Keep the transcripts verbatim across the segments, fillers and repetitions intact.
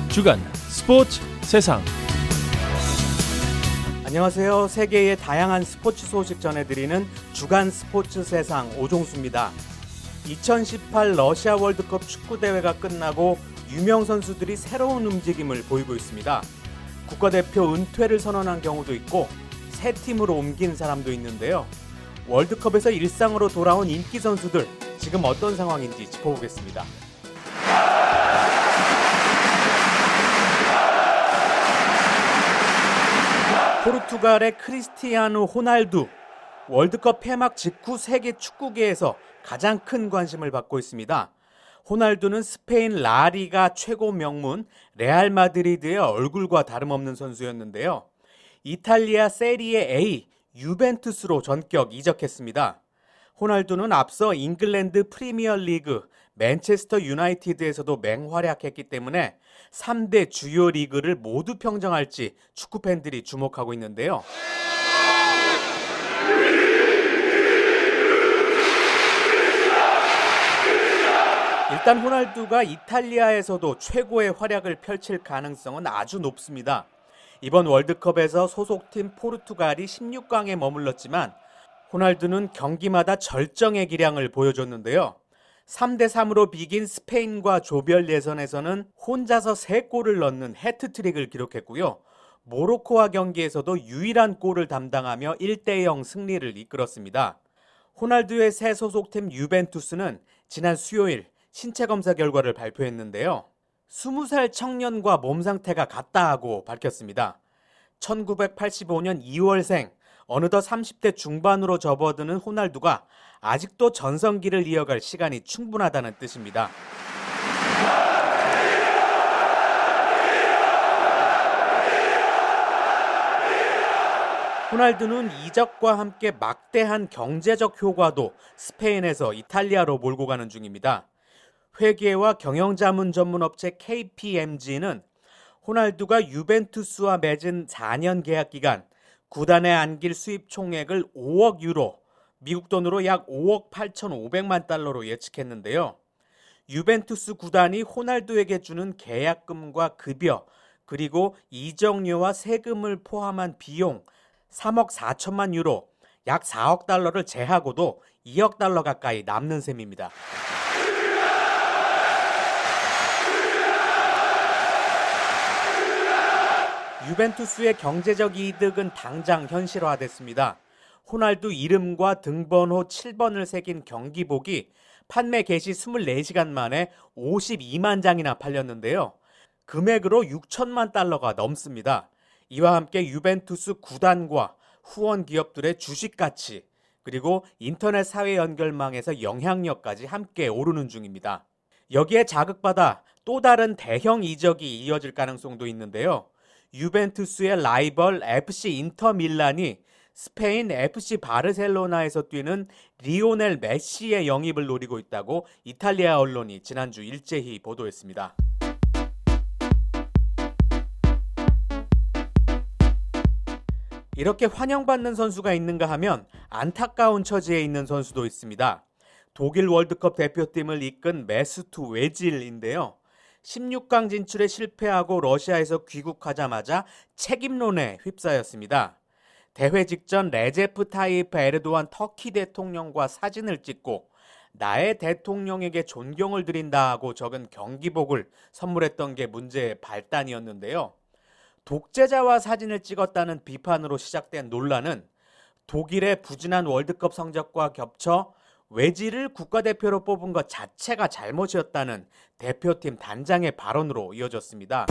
주간 스포츠 세상. 안녕하세요. 세계의 다양한 스포츠 소식 전해드리는 주간 스포츠 세상 오종수입니다. 이천십팔 러시아 월드컵 축구대회가 끝나고 유명 선수들이 새로운 움직임을 보이고 있습니다. 국가대표 은퇴를 선언한 경우도 있고 새 팀으로 옮긴 사람도 있는데요. 월드컵에서 일상으로 돌아온 인기 선수들, 지금 어떤 상황인지 짚어보겠습니다. 포르투갈의 크리스티아누 호날두, 월드컵 폐막 직후 세계 축구계에서 가장 큰 관심을 받고 있습니다. 호날두는 스페인 라리가 최고 명문 레알 마드리드의 얼굴과 다름없는 선수였는데요. 이탈리아 세리에 A, 유벤투스로 전격 이적했습니다. 호날두는 앞서 잉글랜드 프리미어리그 맨체스터 유나이티드에서도 맹활약했기 때문에 삼 대 주요 리그를 모두 평정할지 축구팬들이 주목하고 있는데요. 일단 호날두가 이탈리아에서도 최고의 활약을 펼칠 가능성은 아주 높습니다. 이번 월드컵에서 소속팀 포르투갈이 십육 강에 머물렀지만 호날두는 경기마다 절정의 기량을 보여줬는데요. 삼 대 삼으로 비긴 스페인과 조별 예선에서는 혼자서 세 골을 넣는 해트트릭을 기록했고요. 모로코와 경기에서도 유일한 골을 담당하며 일 대 영 승리를 이끌었습니다. 호날두의 새 소속팀 유벤투스는 지난 수요일 신체 검사 결과를 발표했는데요. 스무 살 청년과 몸 상태가 같다고 밝혔습니다. 천구백팔십오 년 이월생, 어느덧 삼십 대 중반으로 접어드는 호날두가 아직도 전성기를 이어갈 시간이 충분하다는 뜻입니다. 호날두는 이적과 함께 막대한 경제적 효과도 스페인에서 이탈리아로 몰고 가는 중입니다. 회계와 경영자문 전문업체 케이피엠지는 호날두가 유벤투스와 맺은 사 년 계약 기간 구단에 안길 수입 총액을 오억 유로, 미국 돈으로 약 오억 팔천오백만 달러로 예측했는데요. 유벤투스 구단이 호날두에게 주는 계약금과 급여, 그리고 이적료와 세금을 포함한 비용 삼억 사천만 유로, 약 사억 달러를 제하고도 이억 달러 가까이 남는 셈입니다. 유벤투스의 경제적 이득은 당장 현실화됐습니다. 호날두 이름과 등번호 칠 번을 새긴 경기복이 판매 개시 이십사 시간 만에 오십이만 장이나 팔렸는데요. 금액으로 육천만 달러가 넘습니다. 이와 함께 유벤투스 구단과 후원 기업들의 주식 가치, 그리고 인터넷 사회 연결망에서 영향력까지 함께 오르는 중입니다. 여기에 자극받아 또 다른 대형 이적이 이어질 가능성도 있는데요. 유벤투스의 라이벌 에프씨 인터밀란이 스페인 에프씨 바르셀로나에서 뛰는 리오넬 메시의 영입을 노리고 있다고 이탈리아 언론이 지난주 일제히 보도했습니다. 이렇게 환영받는 선수가 있는가 하면 안타까운 처지에 있는 선수도 있습니다. 독일 월드컵 대표팀을 이끈 메스투 웨질인데요. 십육 강 진출에 실패하고 러시아에서 귀국하자마자 책임론에 휩싸였습니다. 대회 직전 레제프 타이프 에르도안 터키 대통령과 사진을 찍고 나의 대통령에게 존경을 드린다고 적은 경기복을 선물했던 게 문제의 발단이었는데요. 독재자와 사진을 찍었다는 비판으로 시작된 논란은 독일의 부진한 월드컵 성적과 겹쳐 웨질을 국가대표로 뽑은 것 자체가 잘못이었다는 대표팀 단장의 발언으로 이어졌습니다.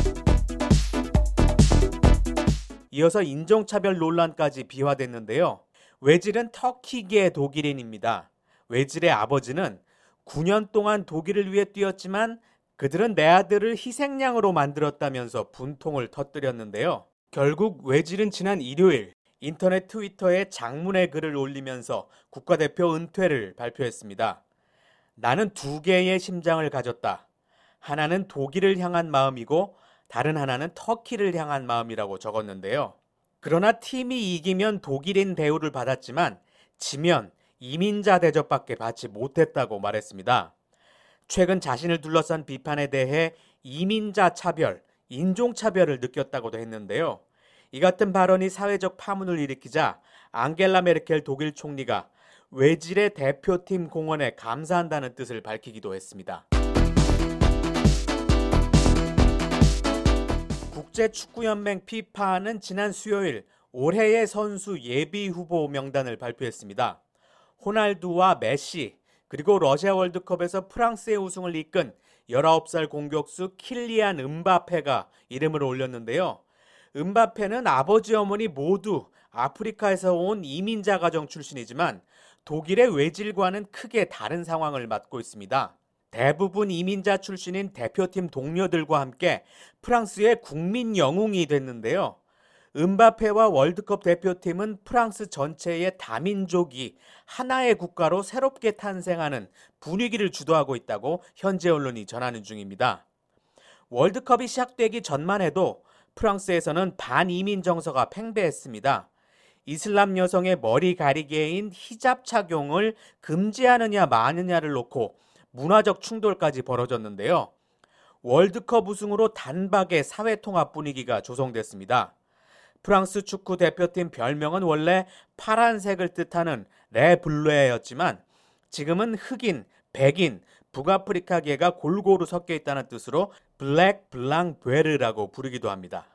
이어서 인종차별 논란까지 비화됐는데요. 웨질은 터키계 독일인입니다. 웨질의 아버지는 구 년 동안 독일을 위해 뛰었지만 그들은 내 아들을 희생양으로 만들었다면서 분통을 터뜨렸는데요. 결국 웨질은 지난 일요일 인터넷 트위터에 장문의 글을 올리면서 국가대표 은퇴를 발표했습니다. 나는 두 개의 심장을 가졌다. 하나는 독일을 향한 마음이고 다른 하나는 터키를 향한 마음이라고 적었는데요. 그러나 팀이 이기면 독일인 대우를 받았지만 지면 이민자 대접밖에 받지 못했다고 말했습니다. 최근 자신을 둘러싼 비판에 대해 이민자 차별, 인종차별을 느꼈다고도 했는데요. 이 같은 발언이 사회적 파문을 일으키자 앙겔라 메르켈 독일 총리가 외질의 대표팀 공헌에 감사한다는 뜻을 밝히기도 했습니다. 국제축구연맹 피파는 지난 수요일 올해의 선수 예비 후보 명단을 발표했습니다. 호날두와 메시, 그리고 러시아 월드컵에서 프랑스의 우승을 이끈 열아홉 살 공격수 킬리안 음바페가 이름을 올렸는데요. 음바페는 아버지 어머니 모두 아프리카에서 온 이민자 가정 출신이지만 독일의 외질과는 크게 다른 상황을 맞고 있습니다. 대부분 이민자 출신인 대표팀 동료들과 함께 프랑스의 국민 영웅이 됐는데요. 음바페와 월드컵 대표팀은 프랑스 전체의 다민족이 하나의 국가로 새롭게 탄생하는 분위기를 주도하고 있다고 현지 언론이 전하는 중입니다. 월드컵이 시작되기 전만 해도 프랑스에서는 반이민 정서가 팽배했습니다. 이슬람 여성의 머리 가리개인 히잡 착용을 금지하느냐 마느냐를 놓고 문화적 충돌까지 벌어졌는데요. 월드컵 우승으로 단박에 사회통합 분위기가 조성됐습니다. 프랑스 축구 대표팀 별명은 원래 파란색을 뜻하는 레블레였지만 지금은 흑인, 백인, 북아프리카계가 골고루 섞여 있다는 뜻으로 블랙 블랑 베르라고 부르기도 합니다.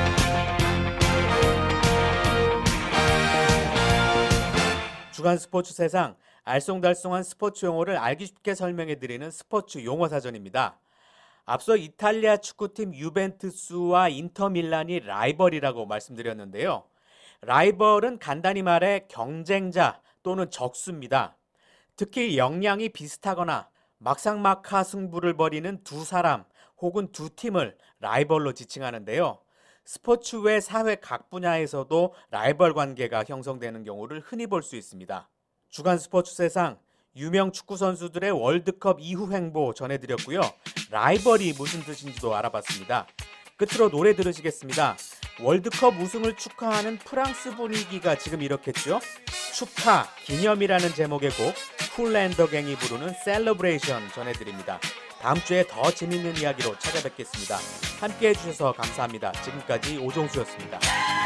주간 스포츠 세상, 알쏭달쏭한 스포츠 용어를 알기 쉽게 설명해드리는 스포츠 용어사전입니다. 앞서 이탈리아 축구팀 유벤투스와 인터밀란이 라이벌이라고 말씀드렸는데요. 라이벌은 간단히 말해 경쟁자 또는 적수입니다. 특히 역량이 비슷하거나 막상막하 승부를 벌이는 두 사람 혹은 두 팀을 라이벌로 지칭하는데요. 스포츠 외 사회 각 분야에서도 라이벌 관계가 형성되는 경우를 흔히 볼 수 있습니다. 주간 스포츠 세상, 유명 축구 선수들의 월드컵 이후 행보 전해드렸고요. 라이벌이 무슨 뜻인지도 알아봤습니다. 끝으로 노래 들으시겠습니다. 월드컵 우승을 축하하는 프랑스 분위기가 지금 이렇겠죠? 축하, 기념이라는 제목의 곡 쿨앤더갱이 부르는 셀러브레이션 전해드립니다. 다음 주에 더 재밌는 이야기로 찾아뵙겠습니다. 함께 해주셔서 감사합니다. 지금까지 오종수였습니다.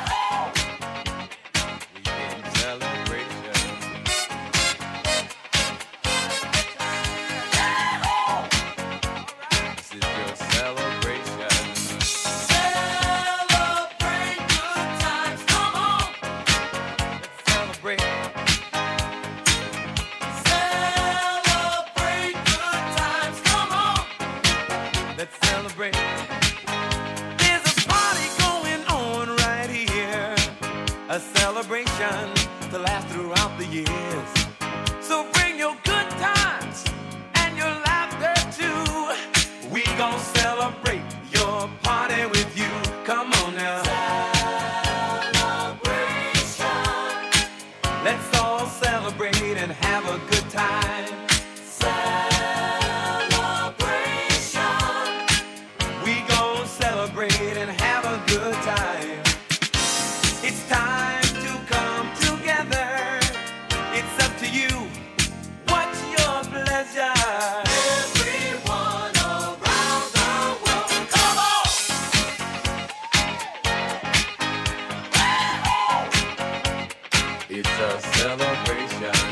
A celebration to last throughout the years. So bring your good times and your laughter too. We gon' celebrate your party with you. Come on now. Celebration. Let's all celebrate and have a good time. Celebration. We gon' celebrate and have a good time. It's time to come together. It's up to you. What's your pleasure? Everyone around the world, come on! It's a celebration.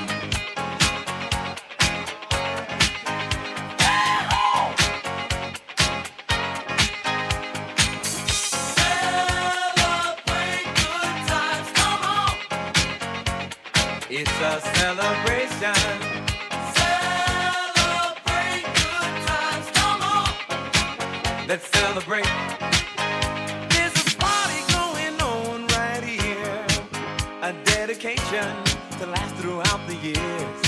It's a celebration. Celebrate good times, come on. Let's celebrate. There's a party going on right here. A dedication to last throughout the years.